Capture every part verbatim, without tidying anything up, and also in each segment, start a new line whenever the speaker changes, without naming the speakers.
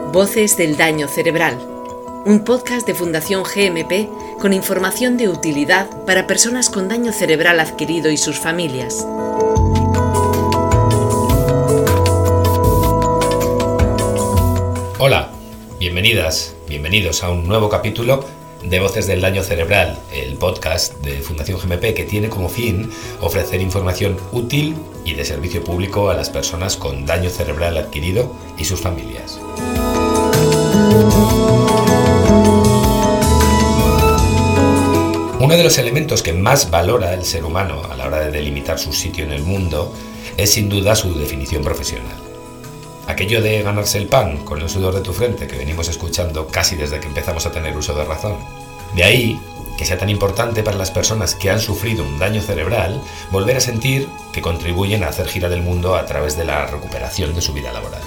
Voces del daño cerebral, un podcast de Fundación G M P con información de utilidad para personas con daño cerebral adquirido y sus familias.
Hola, bienvenidas, bienvenidos a un nuevo capítulo de Voces del Daño Cerebral, el podcast de Fundación G M P que tiene como fin ofrecer información útil y de servicio público a las personas con daño cerebral adquirido y sus familias. Uno de los elementos que más valora el ser humano a la hora de delimitar su sitio en el mundo es sin duda su definición profesional. Aquello de ganarse el pan con el sudor de tu frente que venimos escuchando casi desde que empezamos a tener uso de razón. De ahí que sea tan importante para las personas que han sufrido un daño cerebral volver a sentir que contribuyen a hacer girar el mundo a través de la recuperación de su vida laboral.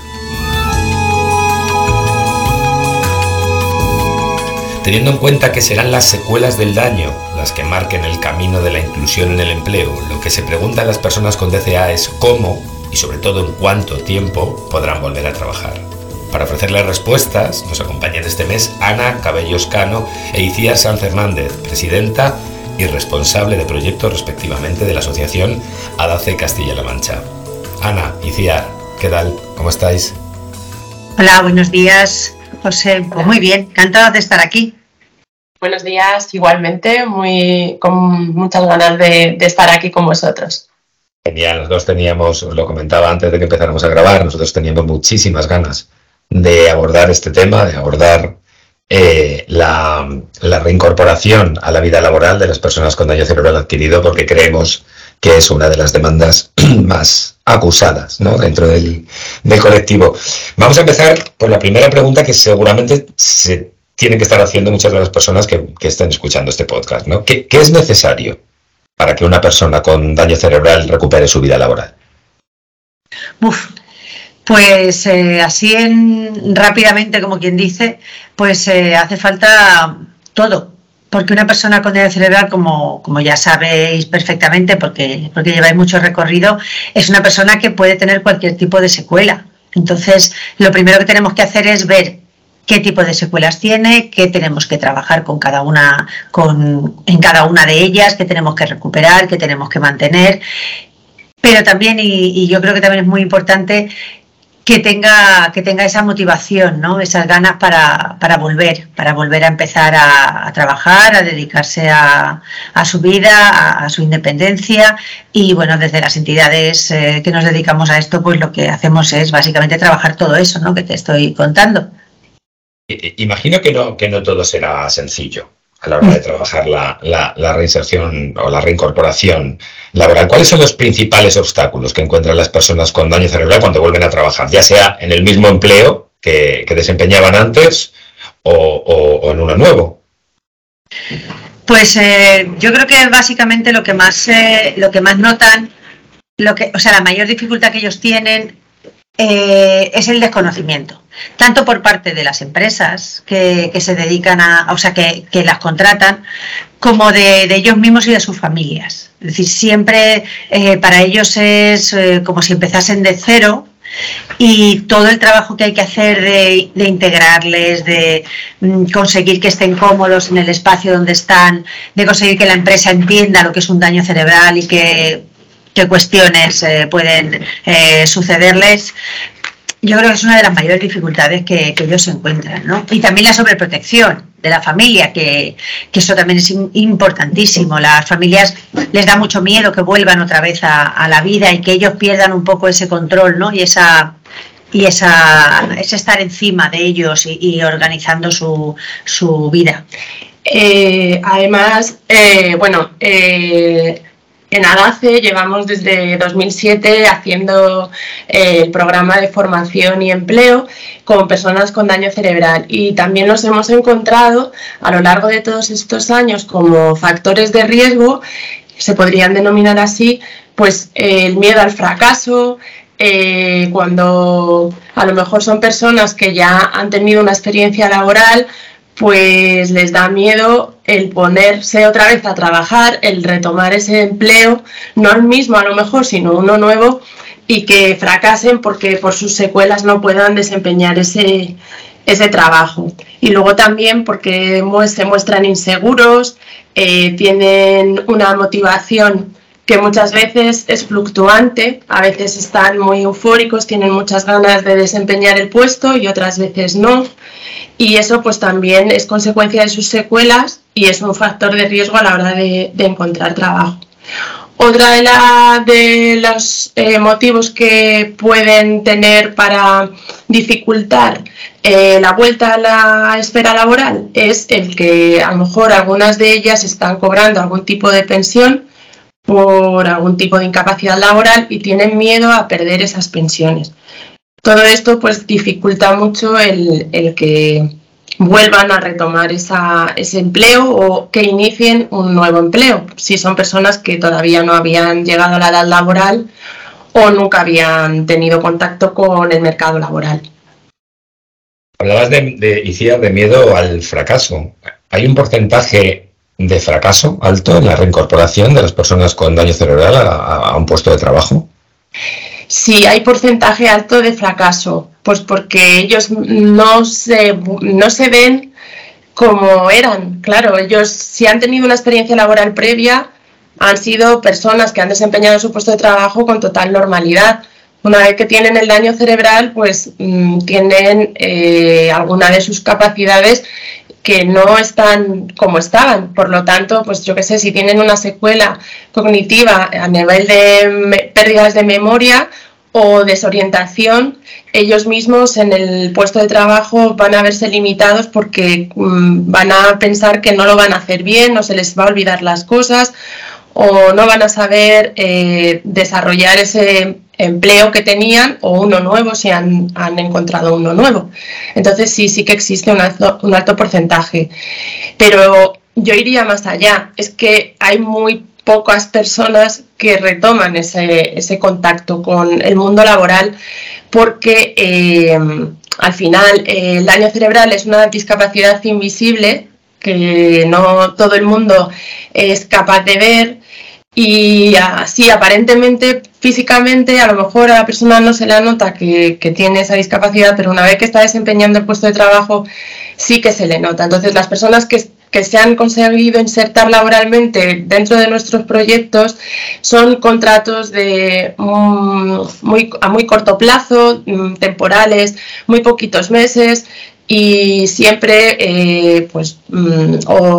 Teniendo en cuenta que serán las secuelas del daño las que marquen el camino de la inclusión en el empleo, lo que se preguntan las personas con D C A es cómo y sobre todo en cuánto tiempo podrán volver a trabajar. Para ofrecerles respuestas nos acompañan este mes Ana Cabellos Cano e Iciar Sanz Hernández, presidenta y responsable de proyectos respectivamente de la asociación ADACE Castilla-La Mancha. Ana, Iciar, ¿qué tal? ¿Cómo estáis?
Hola, buenos días, José. Pues muy bien, encantado de estar aquí.
Buenos días, igualmente, muy con muchas ganas de, de estar aquí con vosotros.
Genial, nosotros teníamos, os lo comentaba antes de que empezáramos a grabar, nosotros teníamos muchísimas ganas de abordar este tema, de abordar eh, la, la reincorporación a la vida laboral de las personas con daño cerebral adquirido, porque creemos que es una de las demandas más acusadas, ¿no?, dentro del, del colectivo. Vamos a empezar por la primera pregunta que seguramente se tienen que estar haciendo muchas de las personas que, que estén escuchando este podcast, ¿no? ¿Qué, qué es necesario para que una persona con daño cerebral recupere su vida laboral?
Uf, pues eh, así en, rápidamente, como quien dice, pues eh, hace falta todo. Porque una persona con daño cerebral, como, como ya sabéis perfectamente, porque, porque lleváis mucho recorrido, es una persona que puede tener cualquier tipo de secuela. Entonces, lo primero que tenemos que hacer es ver qué tipo de secuelas tiene, qué tenemos que trabajar con cada una, con, en cada una de ellas, qué tenemos que recuperar, qué tenemos que mantener. Pero también, y, y yo creo que también es muy importante, que tenga, que tenga esa motivación, ¿no?, esas ganas para, para volver, para volver a empezar a, a trabajar, a dedicarse a, a su vida, a, a su independencia. Y bueno, desde las entidades eh, que nos dedicamos a esto, pues lo que hacemos es básicamente trabajar todo eso, ¿no?, que te estoy contando.
Imagino que no, que no todo será sencillo a la hora de trabajar la, la, la reinserción o la reincorporación laboral. ¿Cuáles son los principales obstáculos que encuentran las personas con daño cerebral cuando vuelven a trabajar, ya sea en el mismo empleo que, que desempeñaban antes o, o, o en uno nuevo?
Pues eh, yo creo que básicamente lo que más eh, lo que más notan, lo que, o sea, la mayor dificultad que ellos tienen eh, es el desconocimiento. Tanto por parte de las empresas que, que se dedican a, o sea, que, que las contratan, como de, de ellos mismos y de sus familias. Es decir, siempre eh, para ellos es eh, como si empezasen de cero, y todo el trabajo que hay que hacer de, de integrarles, de mm, conseguir que estén cómodos en el espacio donde están, de conseguir que la empresa entienda lo que es un daño cerebral y que, qué cuestiones eh, pueden eh, sucederles. Yo creo que es una de las mayores dificultades que, que ellos se encuentran, ¿no? Y también la sobreprotección de la familia, que, que eso también es importantísimo. Las familias les da mucho miedo que vuelvan otra vez a, a la vida y que ellos pierdan un poco ese control, ¿no?, y esa y esa ese estar encima de ellos y, y organizando su, su vida.
Eh, además, eh, bueno, eh, en ADACE llevamos desde dos mil siete haciendo eh, el programa de formación y empleo con personas con daño cerebral, y también nos hemos encontrado a lo largo de todos estos años como factores de riesgo, se podrían denominar así, pues eh, el miedo al fracaso, eh, cuando a lo mejor son personas que ya han tenido una experiencia laboral, pues les da miedo el ponerse otra vez a trabajar, el retomar ese empleo, no el mismo a lo mejor, sino uno nuevo, y que fracasen porque por sus secuelas no puedan desempeñar ese, ese trabajo. Y luego también porque se muestran inseguros, eh, tienen una motivación que muchas veces es fluctuante, a veces están muy eufóricos, tienen muchas ganas de desempeñar el puesto y otras veces no. Y eso pues también es consecuencia de sus secuelas y es un factor de riesgo a la hora de, de encontrar trabajo. Otra de, la, de los eh, motivos que pueden tener para dificultar eh, la vuelta a la esfera laboral es el que a lo mejor algunas de ellas están cobrando algún tipo de pensión por algún tipo de incapacidad laboral y tienen miedo a perder esas pensiones. Todo esto pues dificulta mucho el, el que vuelvan a retomar esa, ese empleo o que inicien un nuevo empleo, si son personas que todavía no habían llegado a la edad laboral o nunca habían tenido contacto con el mercado laboral.
Hablabas de, de, Icía, de miedo al fracaso. ¿Hay un porcentaje de fracaso alto en la reincorporación de las personas con daño cerebral a, a un puesto de trabajo?
Sí, hay porcentaje alto de fracaso, pues porque ellos no se, no se ven como eran. Claro, ellos si han tenido una experiencia laboral previa, han sido personas que han desempeñado su puesto de trabajo con total normalidad. Una vez que tienen el daño cerebral, pues mmm, tienen eh, alguna de sus capacidades que no están como estaban. Por lo tanto, pues yo qué sé, si tienen una secuela cognitiva a nivel de pérdidas de memoria o desorientación, ellos mismos en el puesto de trabajo van a verse limitados porque mmm, van a pensar que no lo van a hacer bien, o se les va a olvidar las cosas, o no van a saber eh, desarrollar ese empleo que tenían o uno nuevo si han, han encontrado uno nuevo. Entonces sí, sí que existe un alto, un alto porcentaje. Pero yo iría más allá, es que hay muy pocas personas que retoman ese, ese contacto con el mundo laboral porque eh, al final eh, el daño cerebral es una discapacidad invisible que no todo el mundo es capaz de ver y así aparentemente físicamente a lo mejor a la persona no se le nota que, que tiene esa discapacidad, pero una vez que está desempeñando el puesto de trabajo sí que se le nota. Entonces las personas que, que se han conseguido insertar laboralmente dentro de nuestros proyectos son contratos de um, muy, a muy corto plazo, um, temporales, muy poquitos meses, y siempre eh, pues mmm,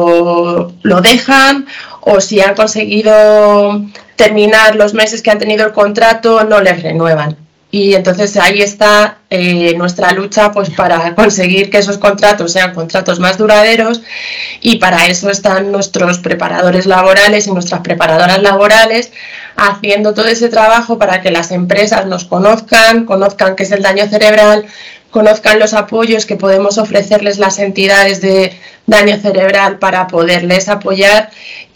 o lo dejan o si han conseguido terminar los meses que han tenido el contrato no les renuevan. Y entonces ahí está eh, nuestra lucha pues para conseguir que esos contratos sean contratos más duraderos, y para eso están nuestros preparadores laborales y nuestras preparadoras laborales haciendo todo ese trabajo para que las empresas nos conozcan, conozcan qué es el daño cerebral, conozcan los apoyos que podemos ofrecerles las entidades de daño cerebral para poderles apoyar,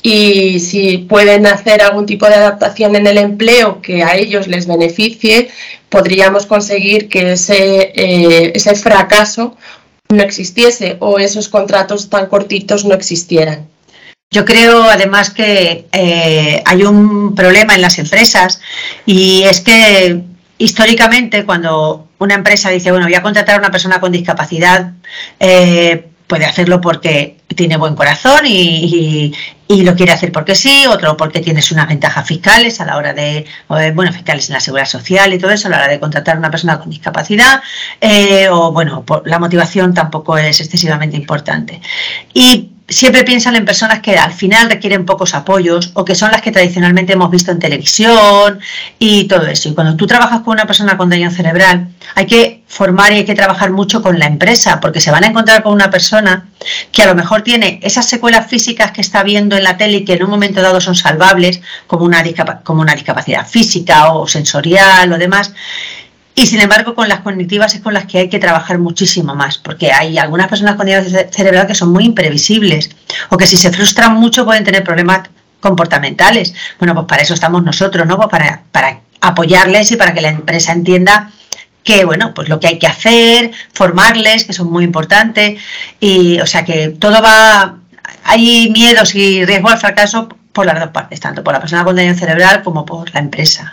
y si pueden hacer algún tipo de adaptación en el empleo que a ellos les beneficie, podríamos conseguir que ese, eh, ese fracaso no existiese o esos contratos tan cortitos no existieran.
Yo creo además que eh, hay un problema en las empresas, y es que históricamente cuando una empresa dice, bueno, voy a contratar a una persona con discapacidad, eh, puede hacerlo porque tiene buen corazón y, y, y lo quiere hacer porque sí, otro porque tienes unas ventajas fiscales a la hora de, bueno, fiscales en la seguridad social y todo eso, a la hora de contratar a una persona con discapacidad, eh, o bueno, por, la motivación tampoco es excesivamente importante. Y siempre piensan en personas que al final requieren pocos apoyos o que son las que tradicionalmente hemos visto en televisión y todo eso. Y cuando tú trabajas con una persona con daño cerebral, hay que formar y hay que trabajar mucho con la empresa, porque se van a encontrar con una persona que a lo mejor tiene esas secuelas físicas que está viendo en la tele y que en un momento dado son salvables, como una, discap- como una discapacidad física o sensorial o demás. Y sin embargo, con las cognitivas es con las que hay que trabajar muchísimo más, porque hay algunas personas con daño cerebral que son muy imprevisibles o que si se frustran mucho pueden tener problemas comportamentales. Bueno, pues para eso estamos nosotros, ¿no? Pues para, para apoyarles y para que la empresa entienda que, bueno, pues lo que hay que hacer, formarles, que son muy importantes. Y, o sea, que todo va... Hay miedos y riesgo al fracaso por las dos partes, tanto por la persona con daño cerebral como por la empresa.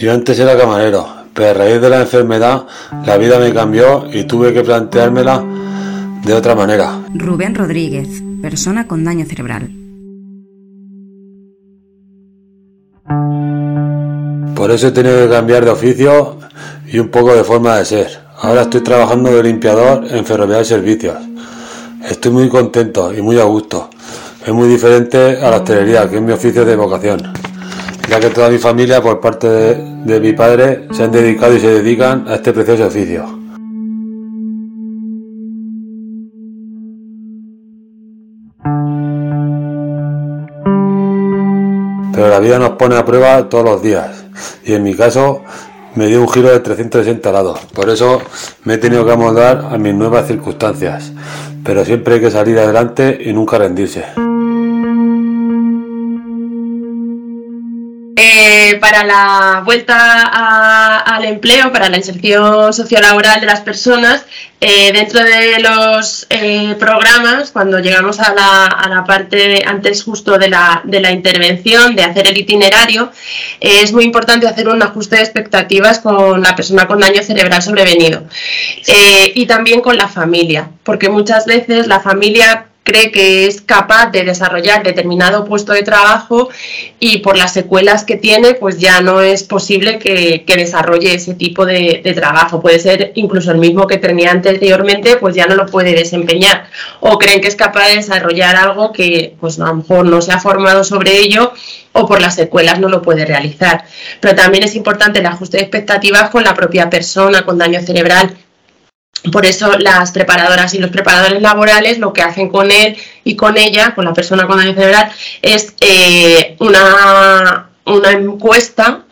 Yo antes era camarero, pero a raíz de la enfermedad la vida me cambió y tuve que planteármela de otra manera.
Rubén Rodríguez, persona con daño cerebral.
Por eso he tenido que cambiar de oficio y un poco de forma de ser. Ahora estoy trabajando de limpiador en Ferrovial Servicios. Estoy muy contento y muy a gusto. Es muy diferente a la hostelería, que es mi oficio de vocación, ya que toda mi familia, por parte de, de mi padre, se han dedicado y se dedican a este precioso oficio. Pero la vida nos pone a prueba todos los días, y en mi caso me dio un giro de trescientos sesenta grados. Por eso me he tenido que amoldar a mis nuevas circunstancias, pero siempre hay que salir adelante y nunca rendirse.
Eh, para la vuelta a, al empleo, para la inserción sociolaboral de las personas, eh, dentro de los eh, programas, cuando llegamos a la, a la parte antes justo de la, de la intervención, de hacer el itinerario, eh, es muy importante hacer un ajuste de expectativas con la persona con daño cerebral sobrevenido eh, y también con la familia, porque muchas veces la familia cree que es capaz de desarrollar determinado puesto de trabajo y por las secuelas que tiene pues ya no es posible que, que desarrolle ese tipo de, de trabajo. Puede ser incluso el mismo que tenía anteriormente, pues ya no lo puede desempeñar, o creen que es capaz de desarrollar algo que pues a lo mejor no se ha formado sobre ello o por las secuelas no lo puede realizar. Pero también es importante el ajuste de expectativas con la propia persona con daño cerebral. Por eso las preparadoras y los preparadores laborales lo que hacen con él y con ella, con la persona con daño cerebral, es eh, una, una encuesta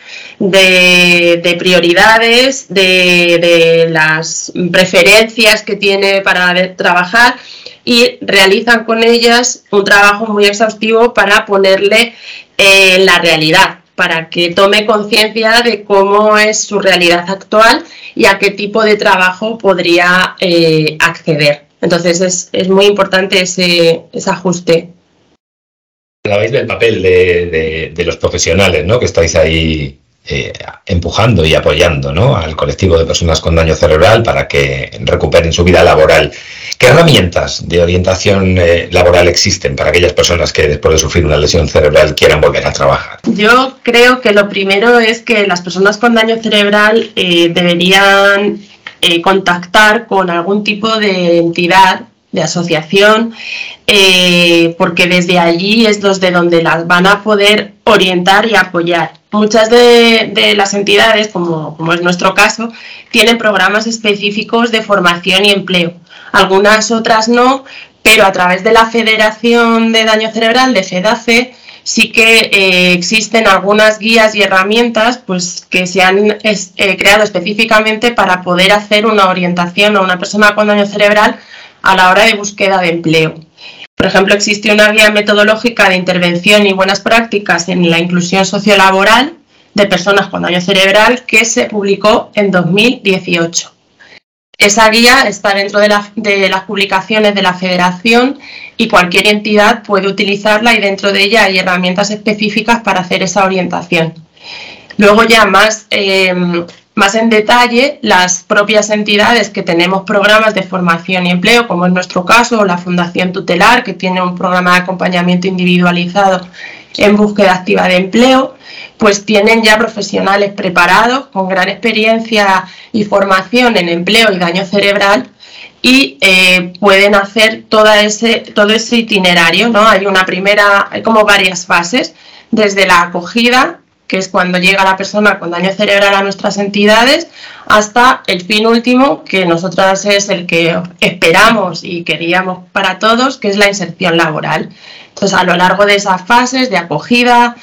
de, de prioridades, de, de las preferencias que tiene para de, trabajar, y realizan con ellas un trabajo muy exhaustivo para ponerle eh, la realidad, para que tome conciencia de cómo es su realidad actual y a qué tipo de trabajo podría eh, acceder. Entonces es, es muy importante ese, ese ajuste.
Hablabais del papel de, de, de los profesionales, ¿no?, que estáis ahí eh, empujando y apoyando, ¿no?, al colectivo de personas con daño cerebral para que recuperen su vida laboral. ¿Qué herramientas de orientación eh, laboral existen para aquellas personas que después de sufrir una lesión cerebral quieran volver a trabajar?
Yo creo que lo primero es que las personas con daño cerebral eh, deberían eh, contactar con algún tipo de entidad, de asociación, eh, porque desde allí es desde donde las van a poder orientar y apoyar. Muchas de, de las entidades, como, como es nuestro caso, tienen programas específicos de formación y empleo. Algunas otras no, pero a través de la Federación de Daño Cerebral, de FEDACE, sí que eh, existen algunas guías y herramientas pues, que se han es, eh, creado específicamente para poder hacer una orientación a una persona con daño cerebral a la hora de búsqueda de empleo. Por ejemplo, existe una guía metodológica de intervención y buenas prácticas en la inclusión sociolaboral de personas con daño cerebral que se publicó en dos mil dieciocho. Esa guía está dentro de, la, de las publicaciones de la Federación y cualquier entidad puede utilizarla, y dentro de ella hay herramientas específicas para hacer esa orientación. Luego ya más, eh, más en detalle, las propias entidades que tenemos programas de formación y empleo, como es nuestro caso, la Fundación Tutelar, que tiene un programa de acompañamiento individualizado en búsqueda activa de empleo, pues tienen ya profesionales preparados con gran experiencia y formación en empleo y daño cerebral, y eh, pueden hacer toda ese, todo ese itinerario, ¿no? Hay una primera, hay como varias fases, desde la acogida, que es cuando llega la persona con daño cerebral a nuestras entidades, hasta el fin último, que nosotras es el que esperamos y queríamos para todos, que es la inserción laboral. Entonces, a lo largo de esas fases de acogida,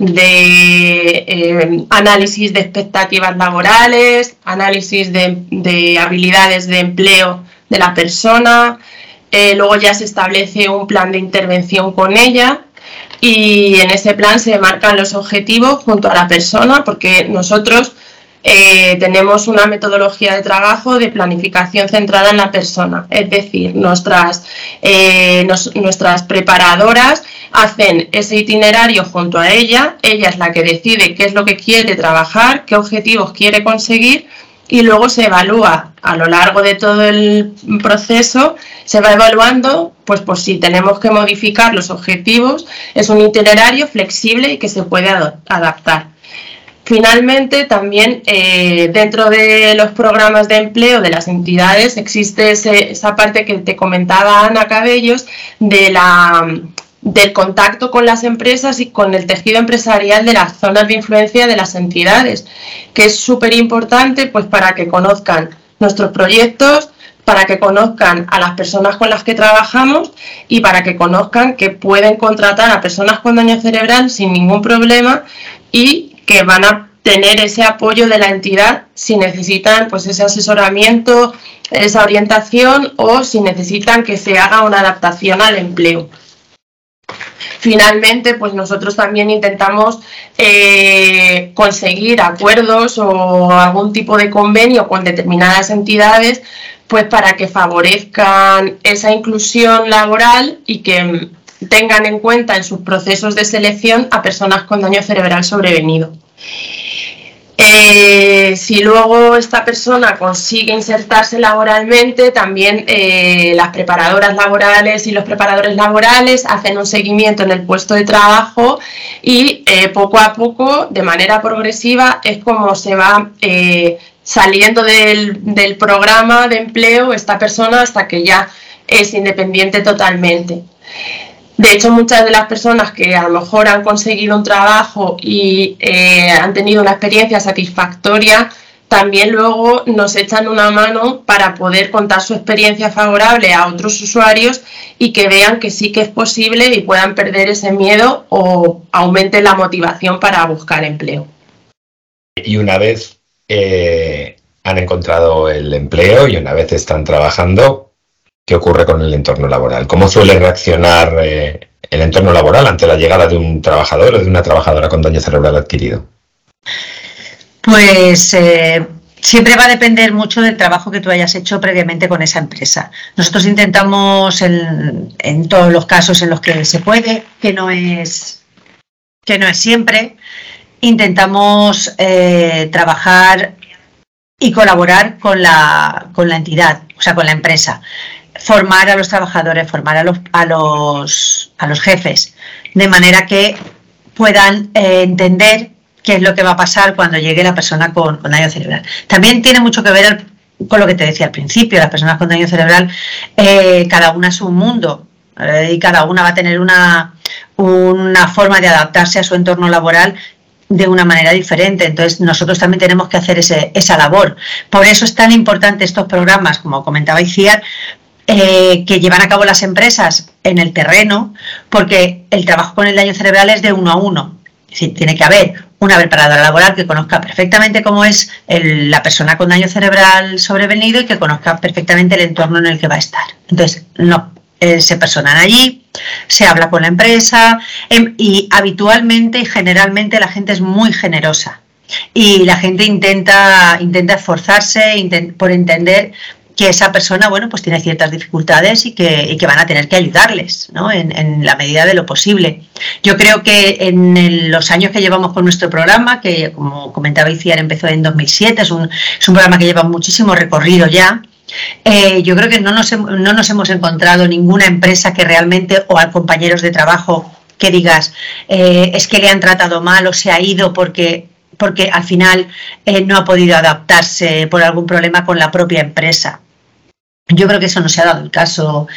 de eh, análisis de expectativas laborales, análisis de, de habilidades de empleo de la persona, eh, luego ya se establece un plan de intervención con ella, y en ese plan se marcan los objetivos junto a la persona, porque nosotros eh, tenemos una metodología de trabajo de planificación centrada en la persona, es decir, nuestras, eh, nos, nuestras preparadoras hacen ese itinerario junto a ella, ella es la que decide qué es lo que quiere trabajar, qué objetivos quiere conseguir, y luego se evalúa a lo largo de todo el proceso, se va evaluando pues por si tenemos que modificar los objetivos. Es un itinerario flexible y que se puede adaptar. Finalmente, también eh, dentro de los programas de empleo de las entidades existe ese, esa parte que te comentaba Ana Cabellos de la, del contacto con las empresas y con el tejido empresarial de las zonas de influencia de las entidades, que es súper importante pues, para que conozcan nuestros proyectos, para que conozcan a las personas con las que trabajamos y para que conozcan que pueden contratar a personas con daño cerebral sin ningún problema y que van a tener ese apoyo de la entidad si necesitan pues ese asesoramiento, esa orientación o si necesitan que se haga una adaptación al empleo. Finalmente, pues nosotros también intentamos eh, conseguir acuerdos o algún tipo de convenio con determinadas entidades pues para que favorezcan esa inclusión laboral y que tengan en cuenta en sus procesos de selección a personas con daño cerebral sobrevenido. Eh, si luego esta persona consigue insertarse laboralmente, también eh, las preparadoras laborales y los preparadores laborales hacen un seguimiento en el puesto de trabajo y eh, poco a poco, de manera progresiva, es como se va eh, saliendo del, del programa de empleo esta persona hasta que ya es independiente totalmente. De hecho, muchas de las personas que a lo mejor han conseguido un trabajo y eh, han tenido una experiencia satisfactoria, también luego nos echan una mano para poder contar su experiencia favorable a otros usuarios y que vean que sí que es posible y puedan perder ese miedo o aumente la motivación para buscar empleo.
Y una vez eh, han encontrado el empleo y una vez están trabajando, ¿qué ocurre con el entorno laboral? ¿Cómo suele reaccionar eh, el entorno laboral ante la llegada de un trabajador o de una trabajadora con daño cerebral adquirido?
Pues eh, siempre va a depender mucho del trabajo que tú hayas hecho previamente con esa empresa. Nosotros intentamos en, en todos los casos en los que se puede, que no es, que no es siempre, intentamos eh, trabajar y colaborar con la, con la entidad, o sea, con la empresa. Formar a los trabajadores, formar a los, a los, a los jefes, de manera que puedan eh, entender qué es lo que va a pasar cuando llegue la persona con, con daño cerebral. También tiene mucho que ver el, con lo que te decía al principio, las personas con daño cerebral, eh, cada una es un mundo eh, y cada una va a tener una, una forma de adaptarse a su entorno laboral de una manera diferente. Entonces nosotros también tenemos que hacer ese, esa labor. Por eso es tan importante estos programas, como comentaba Iciar, Eh, que llevan a cabo las empresas en el terreno, porque el trabajo con el daño cerebral es de uno a uno. Es decir, tiene que haber una preparadora laboral que conozca perfectamente cómo es el, la persona con daño cerebral sobrevenido y que conozca perfectamente el entorno en el que va a estar. Entonces, no, eh, se personan allí, se habla con la empresa eh, y habitualmente y generalmente la gente es muy generosa y la gente intenta, intenta esforzarse intent, por entender que esa persona, bueno, pues tiene ciertas dificultades y que, y que van a tener que ayudarles, ¿no? En, en la medida de lo posible. Yo creo que en el, los años que llevamos con nuestro programa, que como comentaba Iciar, empezó en dos mil siete, es un, es un programa que lleva muchísimo recorrido ya, eh, yo creo que no nos, no nos hemos encontrado ninguna empresa que realmente, o a compañeros de trabajo, que digas, eh, es que le han tratado mal o se ha ido porque... porque al final eh, no ha podido adaptarse por algún problema con la propia empresa. Yo creo que eso no se ha dado el caso.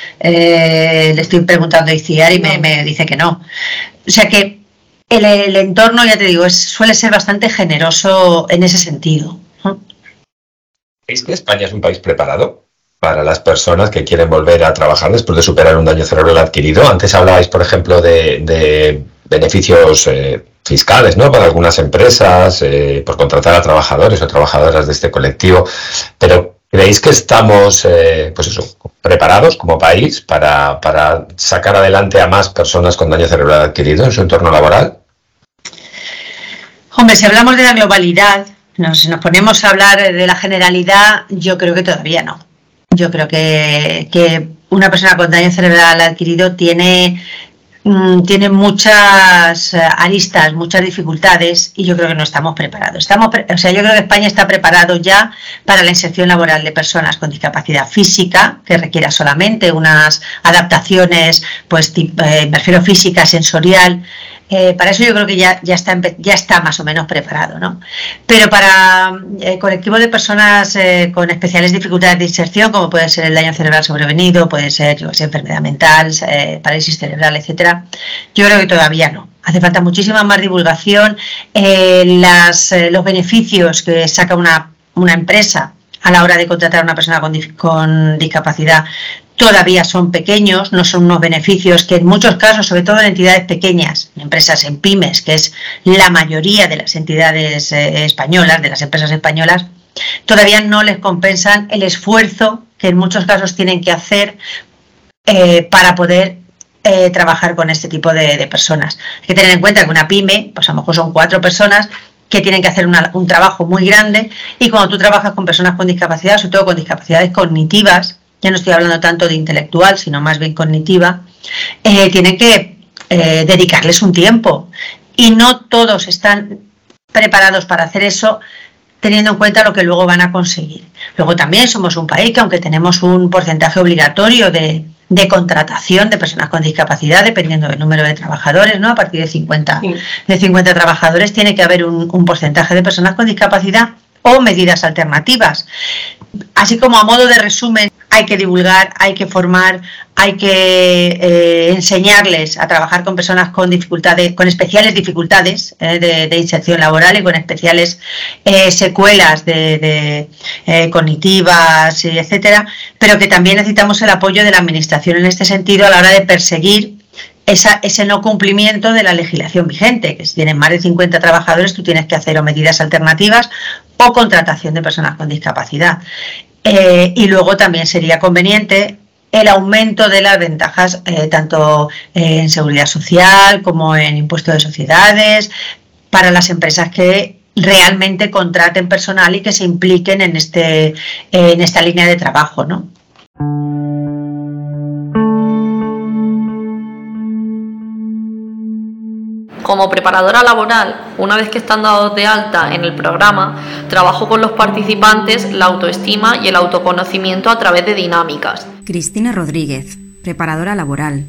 Eh, le estoy preguntando a Iciar y me, me dice que no. O sea que el, el entorno, ya te digo, es, suele ser bastante generoso en ese sentido.
¿Creéis que España es un país preparado para las personas que quieren volver a trabajar después de superar un daño cerebral adquirido? Antes hablabais, por ejemplo, de, de beneficios eh, fiscales, ¿no?, para algunas empresas, eh, por contratar a trabajadores o trabajadoras de este colectivo, pero ¿creéis que estamos eh, pues eso, preparados como país para, para sacar adelante a más personas con daño cerebral adquirido en su entorno laboral?
Hombre, si hablamos de la globalidad, nos, nos ponemos a hablar de la generalidad, yo creo que todavía no. Yo creo que, que una persona con daño cerebral adquirido tiene mmm, tiene muchas aristas, muchas dificultades y yo creo que no estamos preparados. Estamos, pre o sea, yo creo que España está preparado ya para la inserción laboral de personas con discapacidad física, que requiera solamente unas adaptaciones, pues eh, me refiero física, sensorial. Eh, para eso yo creo que ya, ya, está, ya está más o menos preparado, ¿no? Pero para el colectivo de personas eh, con especiales dificultades de inserción, como puede ser el daño cerebral sobrevenido, puede ser yo sé, enfermedad mental, eh, parálisis cerebral, etcétera, yo creo que todavía no. Hace falta muchísima más divulgación. Eh, las, eh, los beneficios que saca una, una empresa a la hora de contratar a una persona con, con discapacidad todavía son pequeños, no son unos beneficios que en muchos casos, sobre todo en entidades pequeñas, en empresas, en pymes, que es la mayoría de las entidades eh, españolas, de las empresas españolas, todavía no les compensan el esfuerzo que en muchos casos tienen que hacer eh, para poder eh, trabajar con este tipo de, de personas. Hay que tener en cuenta que una pyme, pues a lo mejor son cuatro personas, que tienen que hacer una, un trabajo muy grande, y cuando tú trabajas con personas con discapacidad, sobre todo con discapacidades cognitivas, ya no estoy hablando tanto de intelectual, sino más bien cognitiva, eh, tienen que eh, dedicarles un tiempo. Y no todos están preparados para hacer eso, teniendo en cuenta lo que luego van a conseguir. Luego también somos un país que, aunque tenemos un porcentaje obligatorio de, de contratación de personas con discapacidad, dependiendo del número de trabajadores, ¿no? A partir de cincuenta, sí. de cincuenta trabajadores tiene que haber un, un porcentaje de personas con discapacidad o medidas alternativas. Así como a modo de resumen, hay que divulgar, hay que formar, hay que eh, enseñarles a trabajar con personas con dificultades, con especiales dificultades eh, de, de inserción laboral y con especiales eh, secuelas de, de, eh, cognitivas, etcétera, pero que también necesitamos el apoyo de la Administración en este sentido a la hora de perseguir esa, ese no cumplimiento de la legislación vigente, que si tienen más de cincuenta trabajadores tú tienes que hacer o medidas alternativas o contratación de personas con discapacidad. Eh, y luego también sería conveniente el aumento de las ventajas eh, tanto en seguridad social como en impuesto de sociedades para las empresas que realmente contraten personal y que se impliquen en, este, eh, en esta línea de trabajo, ¿no?
Como preparadora laboral, una vez que están dados de alta en el programa, trabajo con los participantes la autoestima y el autoconocimiento a través de dinámicas.
Cristina Rodríguez, preparadora laboral.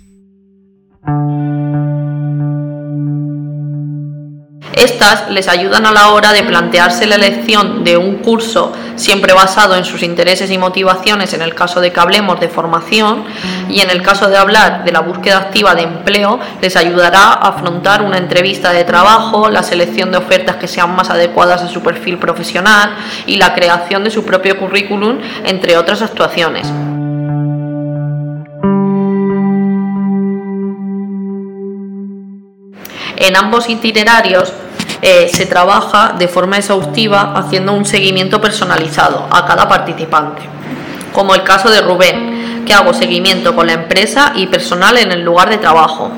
Estas les ayudan a la hora de plantearse la elección de un curso siempre basado en sus intereses y motivaciones en el caso de que hablemos de formación, y en el caso de hablar de la búsqueda activa de empleo les ayudará a afrontar una entrevista de trabajo, la selección de ofertas que sean más adecuadas a su perfil profesional y la creación de su propio currículum, entre otras actuaciones. En ambos itinerarios eh, se trabaja de forma exhaustiva haciendo un seguimiento personalizado a cada participante, como el caso de Rubén, que hago seguimiento con la empresa y personal en el lugar de trabajo.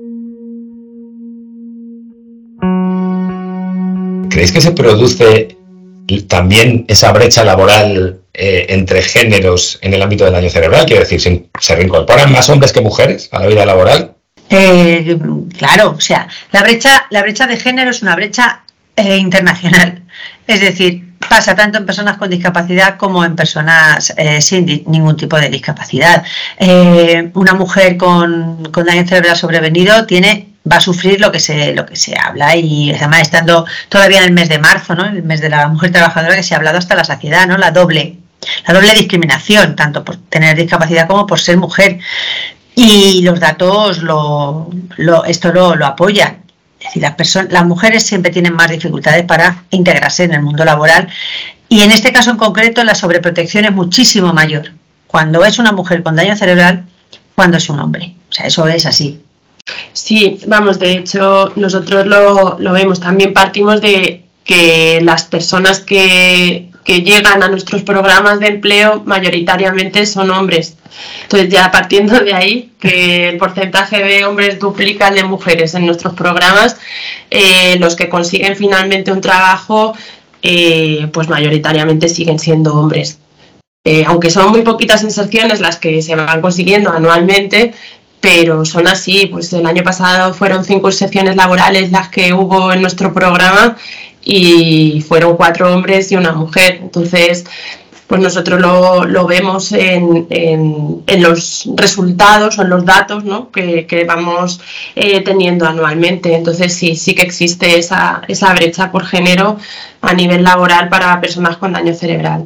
¿Creéis que se produce también esa brecha laboral eh, entre géneros en el ámbito del daño cerebral? Quiero decir, ¿se, se reincorporan más hombres que mujeres a la vida laboral?
Eh, claro, o sea, la brecha, la brecha de género es una brecha eh, internacional. Es decir, pasa tanto en personas con discapacidad como en personas eh, sin di ningún tipo de discapacidad. Eh, una mujer con, con daño cerebral sobrevenido tiene, va a sufrir lo que se, lo que se habla, y además estando todavía en el mes de marzo, ¿no? El mes de la mujer trabajadora, que se ha hablado hasta la saciedad, ¿no? La doble, la doble discriminación, tanto por tener discapacidad como por ser mujer. Y los datos lo, lo, esto lo, lo apoyan. Es decir, las, personas, las mujeres siempre tienen más dificultades para integrarse en el mundo laboral, y en este caso en concreto la sobreprotección es muchísimo mayor cuando es una mujer con daño cerebral cuando es un hombre. O sea, eso es así.
Sí, vamos, de hecho nosotros lo, lo vemos, también partimos de que las personas que, que llegan a nuestros programas de empleo mayoritariamente son hombres. Entonces, ya partiendo de ahí, que el porcentaje de hombres duplica el de mujeres en nuestros programas, eh, los que consiguen finalmente un trabajo, eh, pues mayoritariamente siguen siendo hombres. Eh, aunque son muy poquitas inserciones las que se van consiguiendo anualmente, pero son así. Pues el año pasado fueron cinco excepciones laborales las que hubo en nuestro programa y fueron cuatro hombres y una mujer. Entonces, pues nosotros lo, lo vemos en, en, en los resultados o en los datos, ¿no?, que, que vamos eh, teniendo anualmente. Entonces sí, sí que existe esa, esa brecha por género a nivel laboral para personas con daño cerebral.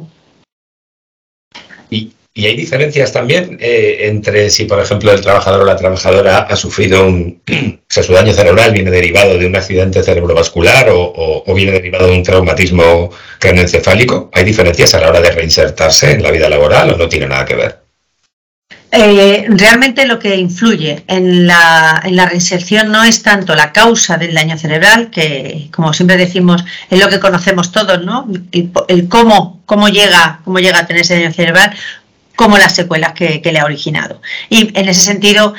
Y, y hay diferencias también eh, entre si, por ejemplo, el trabajador o la trabajadora ha sufrido un... O sea, su daño cerebral viene derivado de un accidente cerebrovascular o, o, o viene derivado de un traumatismo craneoencefálico. ¿Hay diferencias a la hora de reinsertarse en la vida laboral o no tiene nada que ver?
Eh, realmente lo que influye en la, en la reinserción no es tanto la causa del daño cerebral, que como siempre decimos es lo que conocemos todos, ¿no? El, el cómo, cómo, llega, cómo llega a tener ese daño cerebral, como las secuelas que, que le ha originado. Y en ese sentido,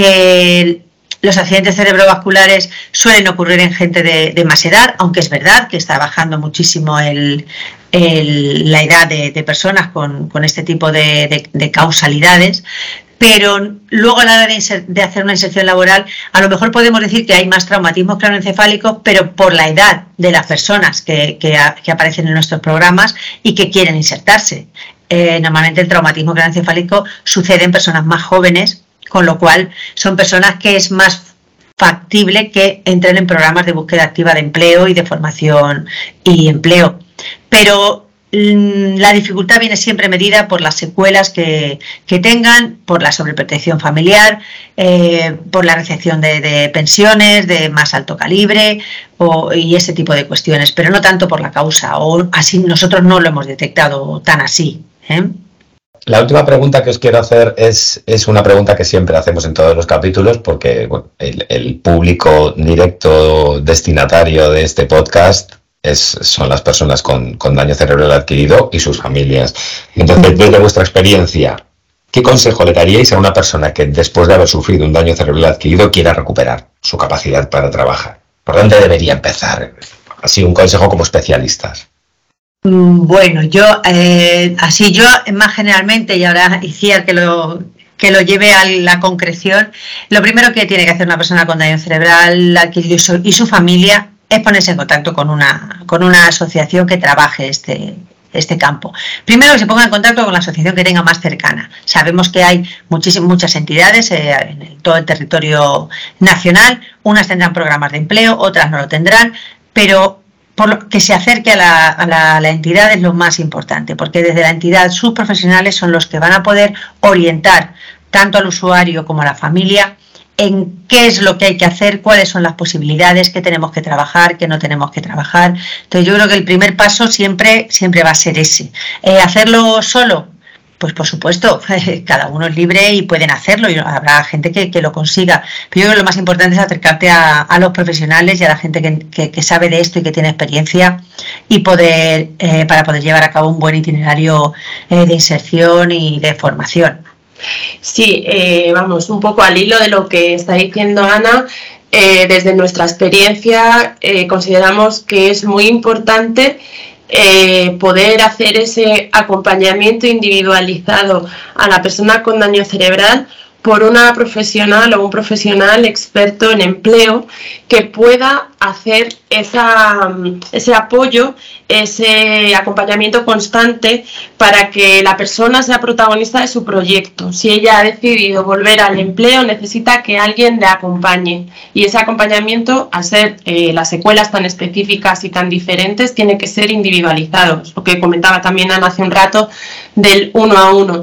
eh, los accidentes cerebrovasculares suelen ocurrir en gente de, de más edad, aunque es verdad que está bajando muchísimo el, el, la edad de, de personas con, con este tipo de, de, de causalidades, pero luego a la hora de, inser, de hacer una inserción laboral, a lo mejor podemos decir que hay más traumatismos craneoencefálicos, pero por la edad de las personas que, que, a, que aparecen en nuestros programas y que quieren insertarse. Eh, normalmente el traumatismo craneoencefálico sucede en personas más jóvenes, con lo cual son personas que es más factible que entren en programas de búsqueda activa de empleo y de formación y empleo. Pero mmm, la dificultad viene siempre medida por las secuelas que, que tengan, por la sobreprotección familiar, eh, por la recepción de, de pensiones de más alto calibre o, y ese tipo de cuestiones, pero no tanto por la causa, o así nosotros no lo hemos detectado tan así, ¿eh?
La última pregunta que os quiero hacer es, es una pregunta que siempre hacemos en todos los capítulos porque bueno, el, el público directo destinatario de este podcast es, son las personas con, con daño cerebral adquirido y sus familias. Entonces, desde vuestra experiencia, ¿qué consejo le daríais a una persona que después de haber sufrido un daño cerebral adquirido quiera recuperar su capacidad para trabajar? ¿Por dónde debería empezar? Así un consejo como especialistas.
Bueno, yo, eh, así yo más generalmente, y ahora Iciar que lo, que lo lleve a la concreción, lo primero que tiene que hacer una persona con daño cerebral adquirido y su, y su familia es ponerse en contacto con una, con una asociación que trabaje este, este campo. Primero que se ponga en contacto con la asociación que tenga más cercana. Sabemos que hay muchísimas, muchas entidades eh, en todo el territorio nacional, unas tendrán programas de empleo, otras no lo tendrán, pero por lo que se acerque a la, a, la, a la entidad es lo más importante, porque desde la entidad sus profesionales son los que van a poder orientar tanto al usuario como a la familia en qué es lo que hay que hacer, cuáles son las posibilidades, qué tenemos que trabajar, qué no tenemos que trabajar. Entonces yo creo que el primer paso siempre, siempre va a ser ese. Eh, ¿Hacerlo solo? Pues por supuesto, cada uno es libre y pueden hacerlo y habrá gente que, que lo consiga. Pero yo creo que lo más importante es acercarte a, a los profesionales y a la gente que, que, que sabe de esto y que tiene experiencia y poder eh, para poder llevar a cabo un buen itinerario eh, de inserción y de formación.
Sí, eh, vamos, un poco al hilo de lo que está diciendo Ana. Eh, desde nuestra experiencia eh, consideramos que es muy importante Eh, poder hacer ese acompañamiento individualizado a la persona con daño cerebral por una profesional o un profesional experto en empleo que pueda hacer esa, ese apoyo, ese acompañamiento constante para que la persona sea protagonista de su proyecto. Si ella ha decidido volver al empleo, necesita que alguien le acompañe. Y ese acompañamiento, al ser eh, las secuelas tan específicas y tan diferentes, tiene que ser individualizado. Lo que comentaba también Ana hace un rato del uno a uno.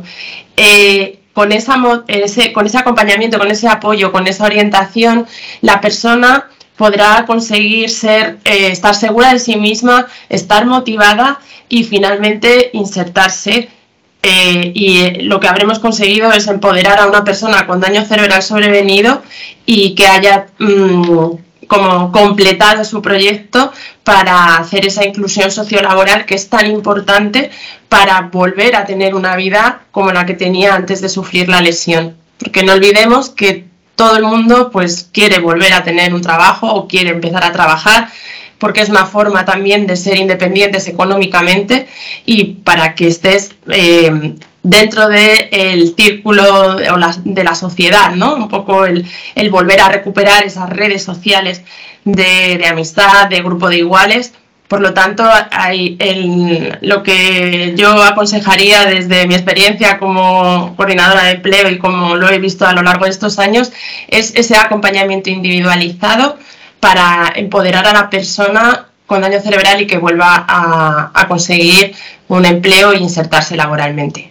Eh, Con, esa, ese, con ese acompañamiento, con ese apoyo, con esa orientación, la persona podrá conseguir ser, eh, estar segura de sí misma, estar motivada y finalmente insertarse. Eh, y eh, lo que habremos conseguido es empoderar a una persona con daño cerebral sobrevenido y que haya mmm, como completado su proyecto para hacer esa inclusión sociolaboral que es tan importante para volver a tener una vida como la que tenía antes de sufrir la lesión. Porque no olvidemos que todo el mundo pues quiere volver a tener un trabajo o quiere empezar a trabajar porque es una forma también de ser independientes económicamente y para que estés eh, dentro del círculo o la, de la sociedad, ¿no? Un poco el, el volver a recuperar esas redes sociales de, de amistad, de grupo de iguales. Por lo tanto, hay el, lo que yo aconsejaría desde mi experiencia como coordinadora de empleo y como lo he visto a lo largo de estos años es ese acompañamiento individualizado para empoderar a la persona con daño cerebral y que vuelva a, a conseguir un empleo e insertarse laboralmente.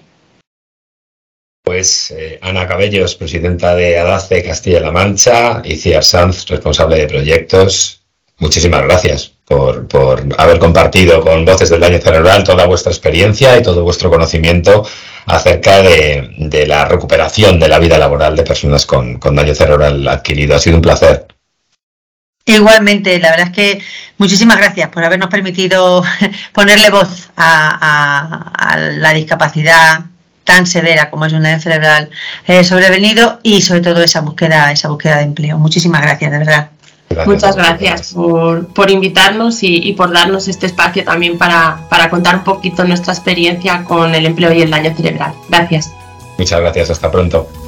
Pues eh, Ana Cabellos, presidenta de ADACE Castilla-La Mancha, y Ciar Sanz, responsable de proyectos. Muchísimas gracias por, por haber compartido con Voces del Daño Cerebral toda vuestra experiencia y todo vuestro conocimiento acerca de, de la recuperación de la vida laboral de personas con, con daño cerebral adquirido. Ha sido un placer.
Igualmente, la verdad es que muchísimas gracias por habernos permitido ponerle voz a, a, a la discapacidad tan severa como es un daño cerebral eh, sobrevenido y sobre todo esa búsqueda, esa búsqueda de empleo. Muchísimas gracias, de verdad.
Gracias, Muchas gracias por, por invitarnos y, y por darnos este espacio también para, para contar un poquito nuestra experiencia con el empleo y el daño cerebral. Gracias.
Muchas gracias, hasta pronto.